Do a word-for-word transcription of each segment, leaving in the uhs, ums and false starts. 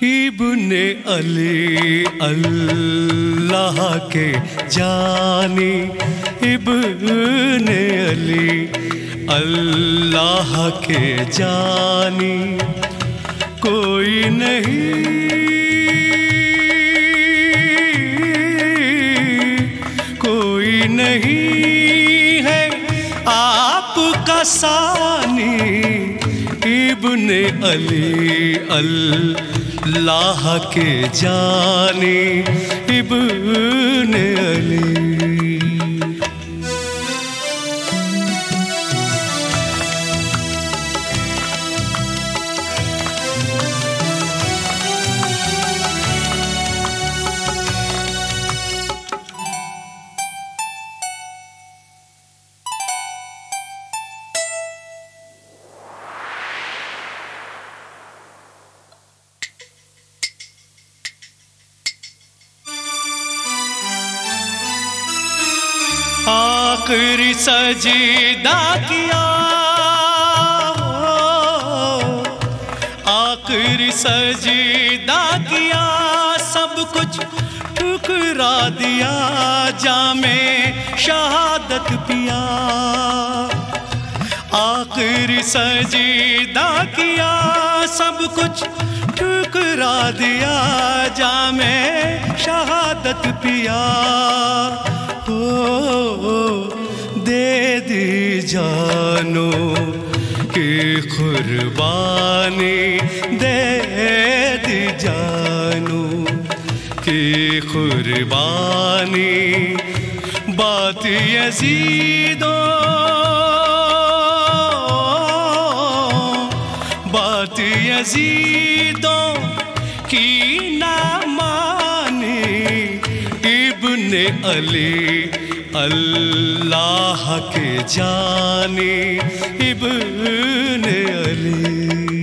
इब्ने अली अल्लाह के जानी, इब्ने अली अल्लाह के जानी, कोई नहीं कोई नहीं है आपका सानी। इब्ने अली अल्लाह के जानी, इब्ने अली। आखिरी सजदा किया, आखिरी सजदा किया, सब कुछ ठुकरा दिया, जामे शहादत पिया। आखिरी सजदा किया, सब कुछ ठुकरा दिया, जामे शहादत पिया। हो दे दी जानो की कुर्बानी, दे दी जानो की कुर्बानी। बात यज़ीदो बात यज़ीदो की ना मानी। इब्ने अली अल्लाह के जानी, इब्ने अली।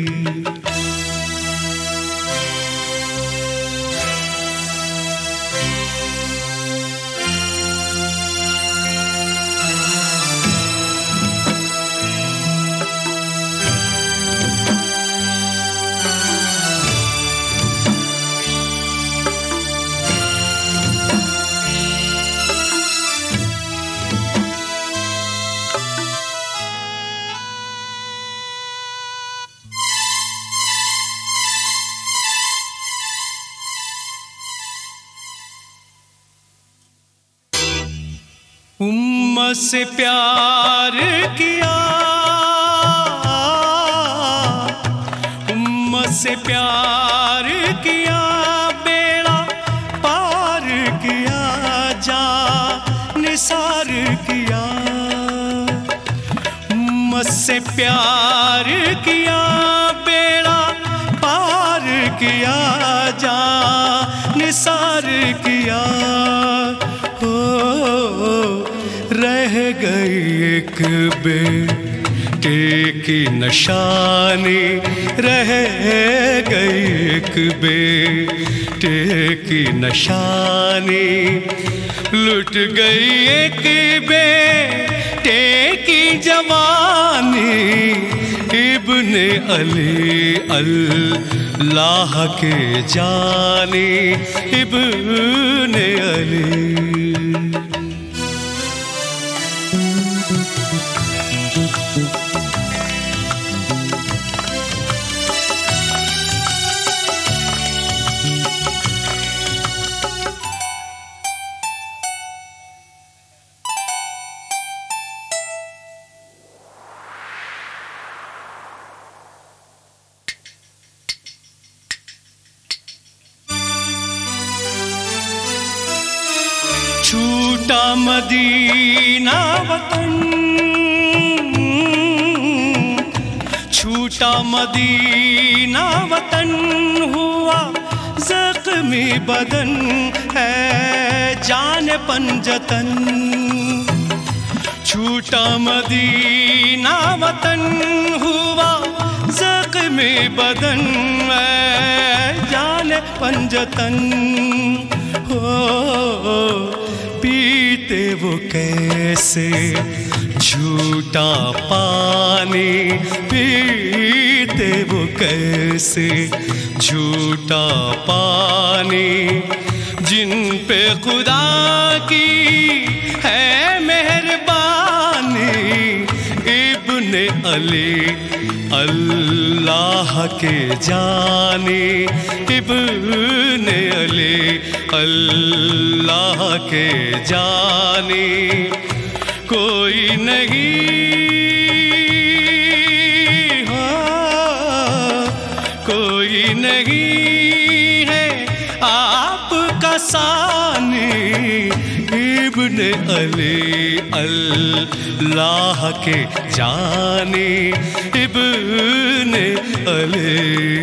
उम्मत से प्यार किया, उम्मत से प्यार किया, बेड़ा पार किया, जान निसार किया। उम्मत से प्यार किया, बेड़ा पार किया, जान निसार किया। रह गई एक बेटे की निशानी, रह गई एक बेटे की निशानी। लुट गई एक बेटे की जवानी। इब्ने अली अल्लाह के जानी, इब्ने अली। छूटा मदीना वतन, छूटा मदीना वतन, हुआ ज़ख्मी बदन है जान पंजतन। छूटा मदीना वतन, हुआ ज़ख्मी बदन है जान पंजतन। हो पीते वो कैसे झूठा पानी, पीते पीते वो कैसे झूठा पानी, जिन पे खुदा की है मेहरबानी। इब्ने अली अल्लाह के जानी, इब्ने अली अल्लाह के जानी। कोई नहीं, हाँ, कोई नहीं है आपका सानी। इब्ने अली अल्लाह के जानी, इब्ने अली।